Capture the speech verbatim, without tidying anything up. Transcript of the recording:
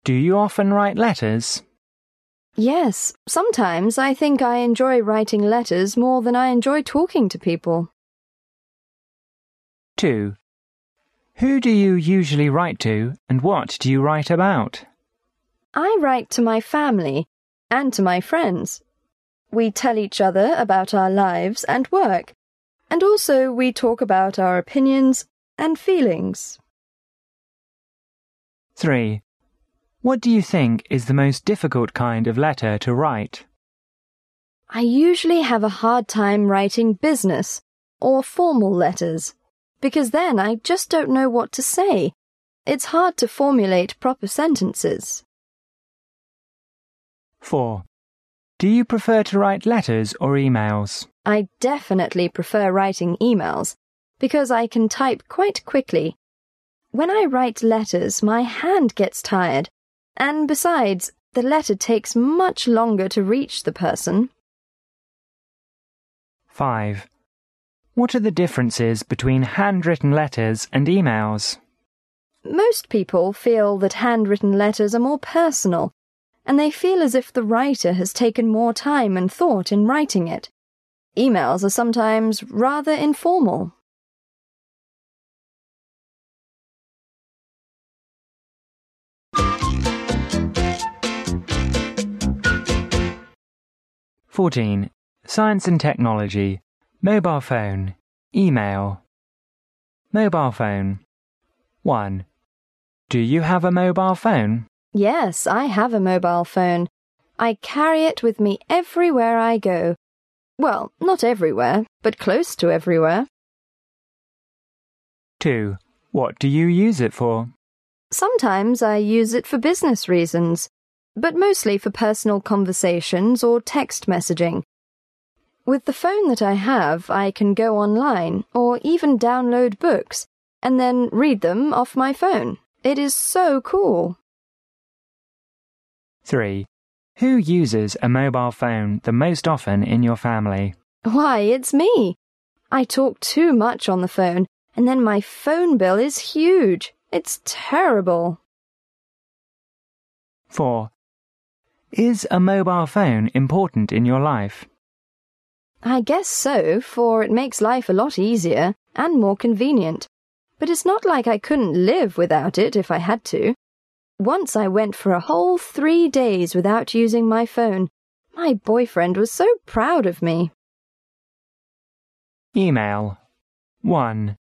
Do you often write letters? Yes, sometimes I think I enjoy writing letters more than I enjoy talking to people. two. Who do you usually write to and what do you write about? I write to my family and to my friends. We tell each other about our lives and work, and also we talk about our opinions and feelings. three. What do you think is the most difficult kind of letter to write? I usually have a hard time writing business or formal letters, because then I just don't know what to say. It's hard to formulate proper sentences. four. Do you prefer to write letters or emails? I definitely prefer writing emails, because I can type quite quickly. When I write letters, my hand gets tired, and besides, the letter takes much longer to reach the person. five. What are the differences between handwritten letters and emails? Most people feel that handwritten letters are more personal, and they feel as if the writer has taken more time and thought in writing it. Emails are sometimes rather informal. fourteen. Science and technology. Mobile phone. Email. Mobile phone. one. Do you have a mobile phone? Yes, I have a mobile phone. I carry it with me everywhere I go. Well, not everywhere, but close to everywhere. two. What do you use it for? Sometimes I use it for business reasons, but mostly for personal conversations or text messaging. With the phone that I have, I can go online or even download books and then read them off my phone. It is so cool. three. Who uses a mobile phone the most often in your family? Why, it's me. I talk too much on the phone, and then my phone bill is huge. It's terrible. four. Is a mobile phone important in your life? I guess so, for it makes life a lot easier and more convenient. But it's not like I couldn't live without it if I had to. Once I went for a whole three days without using my phone. My boyfriend was so proud of me. Email. one.